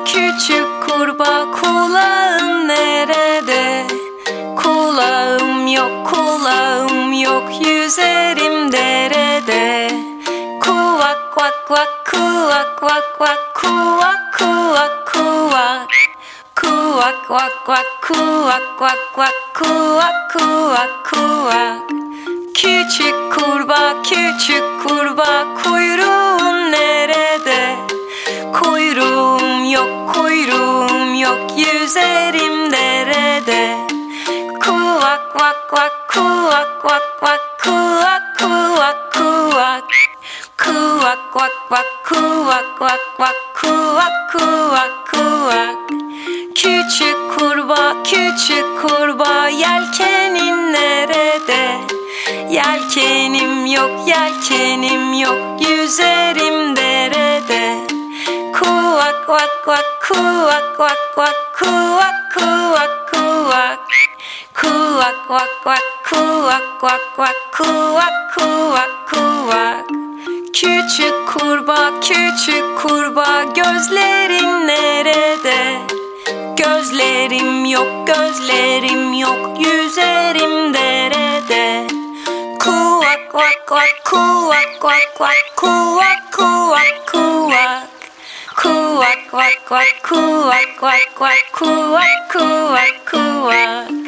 küçük kurbağa kulağın nerede? Kulağım yok, kulağım yok, yüzerim derede. Kuvak kvak kvak, kuvak kvak kvak, kuvak kuvak kuvak. Kuvak kvak kvak, kuvak kvak kvak, kuvak kuvak kuvak. Küçük kurbağa, küçük kurbağa, kuyruğun nerede? Kuyruğum yok, kuyruğum yok, yüzerim derede. Kuvak kvak kvak, kuvak kvak kvak, kuvak kuvak kuvak. Kuvak kvak kvak, kuvak kvak kvak, kuvak kuvak kuvak. Küçük kurbağa, küçük kurbağa, yelkenin nerede? Yelkenim yok, yelkenim yok, yüzerim derede. Kuvak kvak kvak, kuvak kvak kvak, kuvak kuvak kuvak. Kuvak kvak kvak, kuvak kvak kvak, kuvak kuvak kuvak. Küçük kurbağa, küçük kurbağa, gözlerin nerede? Gözlerim yok, gözlerim yok, yüzerim derede. Kuvak kvak kvak, kuvak kvak kvak, kuvak kuvak kuvak. Kuvak kvak kvak, kuvak kvak kvak, kuvak kuvak kuvak.